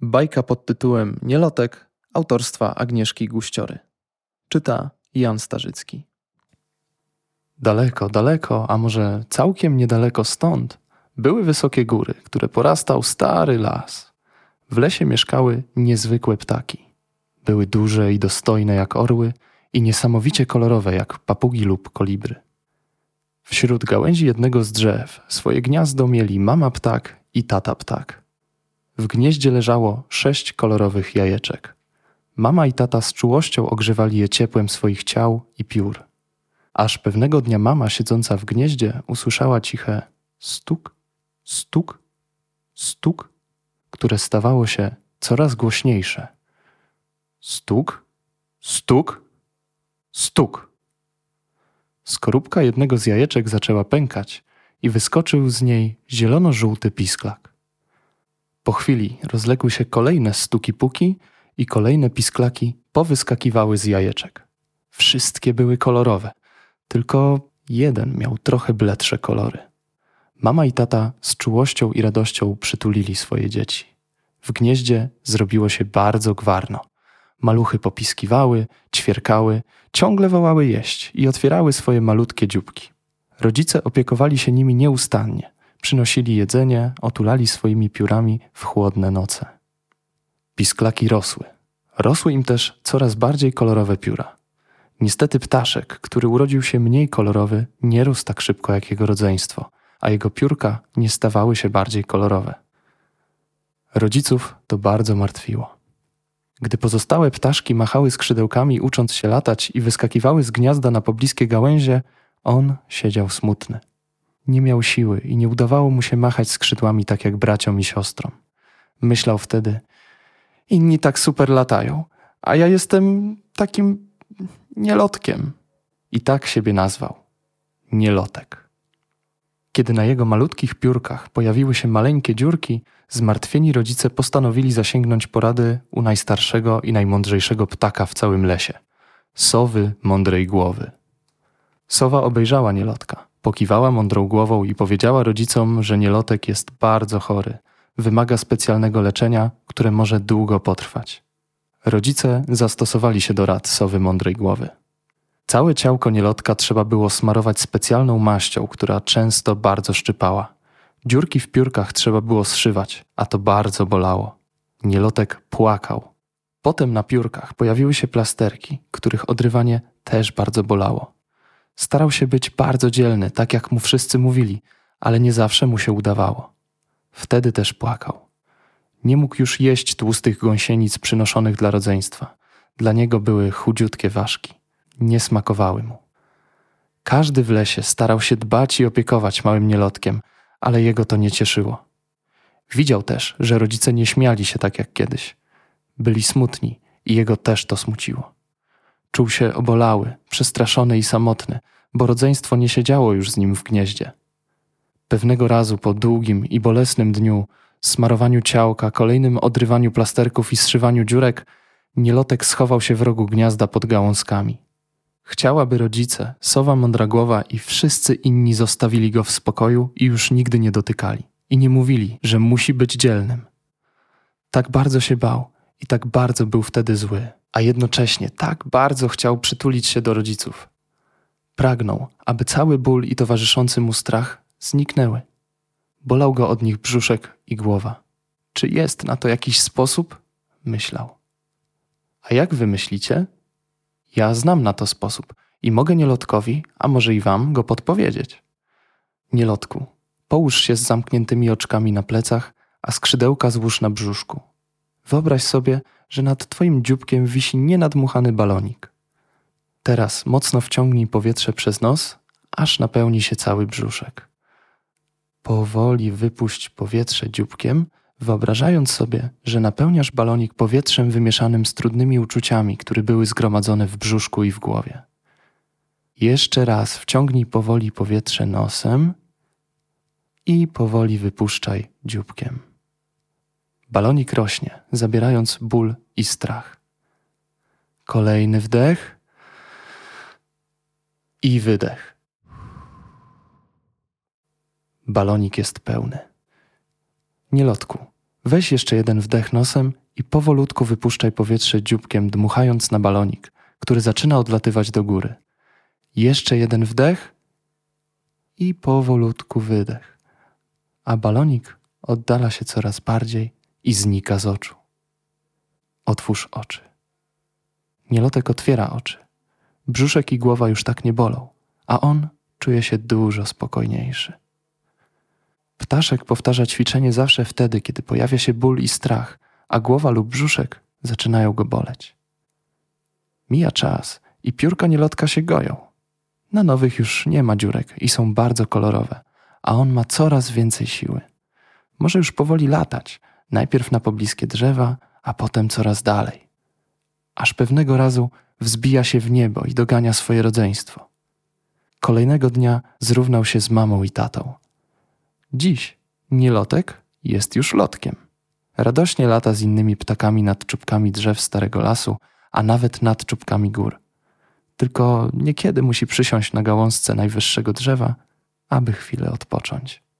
Bajka pod tytułem Nielotek autorstwa Agnieszki Guściory. Czyta Jan Starzycki. Daleko, daleko, a może całkiem niedaleko stąd, były wysokie góry, które porastał stary las. W lesie mieszkały niezwykłe ptaki. Były duże i dostojne jak orły i niesamowicie kolorowe jak papugi lub kolibry. Wśród gałęzi jednego z drzew swoje gniazdo mieli mama ptak i tata ptak. W gnieździe leżało 6 kolorowych jajeczek. Mama i tata z czułością ogrzewali je ciepłem swoich ciał i piór. Aż pewnego dnia mama, siedząca w gnieździe, usłyszała ciche stuk, stuk, stuk, które stawało się coraz głośniejsze. Stuk, stuk, stuk. Skorupka jednego z jajeczek zaczęła pękać i wyskoczył z niej zielono-żółty pisklak. Po chwili rozległy się kolejne stuki-puki i kolejne pisklaki powyskakiwały z jajeczek. Wszystkie były kolorowe, tylko jeden miał trochę bledsze kolory. Mama i tata z czułością i radością przytulili swoje dzieci. W gnieździe zrobiło się bardzo gwarno. Maluchy popiskiwały, ćwierkały, ciągle wołały jeść i otwierały swoje malutkie dzióbki. Rodzice opiekowali się nimi nieustannie. Przynosili jedzenie, otulali swoimi piórami w chłodne noce. Pisklaki rosły. Rosły im też coraz bardziej kolorowe pióra. Niestety ptaszek, który urodził się mniej kolorowy, nie rósł tak szybko jak jego rodzeństwo, a jego piórka nie stawały się bardziej kolorowe. Rodziców to bardzo martwiło. Gdy pozostałe ptaszki machały skrzydełkami, ucząc się latać i wyskakiwały z gniazda na pobliskie gałęzie, on siedział smutny. Nie miał siły i nie udawało mu się machać skrzydłami tak jak braciom i siostrom. Myślał wtedy, inni tak super latają, a ja jestem takim nielotkiem. I tak siebie nazwał. Nielotek. Kiedy na jego malutkich piórkach pojawiły się maleńkie dziurki, zmartwieni rodzice postanowili zasięgnąć porady u najstarszego i najmądrzejszego ptaka w całym lesie. Sowy mądrej głowy. Sowa obejrzała nielotka, pokiwała mądrą głową i powiedziała rodzicom, że nielotek jest bardzo chory. Wymaga specjalnego leczenia, które może długo potrwać. Rodzice zastosowali się do rad sowy mądrej głowy. Całe ciałko nielotka trzeba było smarować specjalną maścią, która często bardzo szczypała. Dziurki w piórkach trzeba było zszywać, a to bardzo bolało. Nielotek płakał. Potem na piórkach pojawiły się plasterki, których odrywanie też bardzo bolało. Starał się być bardzo dzielny, tak jak mu wszyscy mówili, ale nie zawsze mu się udawało. Wtedy też płakał. Nie mógł już jeść tłustych gąsienic przynoszonych dla rodzeństwa. Dla niego były chudziutkie ważki. Nie smakowały mu. Każdy w lesie starał się dbać i opiekować małym nielotkiem, ale jego to nie cieszyło. Widział też, że rodzice nie śmiali się tak jak kiedyś. Byli smutni i jego też to smuciło. Czuł się obolały, przestraszony i samotny, bo rodzeństwo nie siedziało już z nim w gnieździe. Pewnego razu po długim i bolesnym dniu, smarowaniu ciałka, kolejnym odrywaniu plasterków i zszywaniu dziurek, nielotek schował się w rogu gniazda pod gałązkami. Chciał, aby rodzice, sowa mądra głowa i wszyscy inni zostawili go w spokoju i już nigdy nie dotykali. I nie mówili, że musi być dzielnym. Tak bardzo się bał i tak bardzo był wtedy zły, a jednocześnie tak bardzo chciał przytulić się do rodziców. Pragnął, aby cały ból i towarzyszący mu strach zniknęły. Bolał go od nich brzuszek i głowa. Czy jest na to jakiś sposób? Myślał. A jak wy myślicie? Ja znam na to sposób i mogę nielotkowi, a może i wam, go podpowiedzieć. Nielotku, połóż się z zamkniętymi oczkami na plecach, a skrzydełka złóż na brzuszku. Wyobraź sobie, że nad twoim dzióbkiem wisi nienadmuchany balonik. Teraz mocno wciągnij powietrze przez nos, aż napełni się cały brzuszek. Powoli wypuść powietrze dzióbkiem, wyobrażając sobie, że napełniasz balonik powietrzem wymieszanym z trudnymi uczuciami, które były zgromadzone w brzuszku i w głowie. Jeszcze raz wciągnij powoli powietrze nosem i powoli wypuszczaj dzióbkiem. Balonik rośnie, zabierając ból i strach. Kolejny wdech i wydech. Balonik jest pełny. Nielotku, Weź jeszcze jeden wdech nosem i powolutku wypuszczaj powietrze dzióbkiem, dmuchając na balonik, który zaczyna odlatywać do góry. Jeszcze jeden wdech i powolutku wydech. A balonik oddala się coraz bardziej i znika z oczu. Otwórz oczy. Nielotek otwiera oczy. Brzuszek i głowa już tak nie bolą, a on czuje się dużo spokojniejszy. Ptaszek powtarza ćwiczenie zawsze wtedy, kiedy pojawia się ból i strach, a głowa lub brzuszek zaczynają go boleć. Mija czas i piórka nielotka się goją. Na nowych już nie ma dziurek i są bardzo kolorowe, a on ma coraz więcej siły. Może już powoli latać, najpierw na pobliskie drzewa, a potem coraz dalej. Aż pewnego razu wzbija się w niebo i dogania swoje rodzeństwo. Kolejnego dnia zrównał się z mamą i tatą. Dziś nielotek jest już lotkiem. Radośnie lata z innymi ptakami nad czubkami drzew starego lasu, a nawet nad czubkami gór. Tylko niekiedy musi przysiąść na gałązce najwyższego drzewa, aby chwilę odpocząć.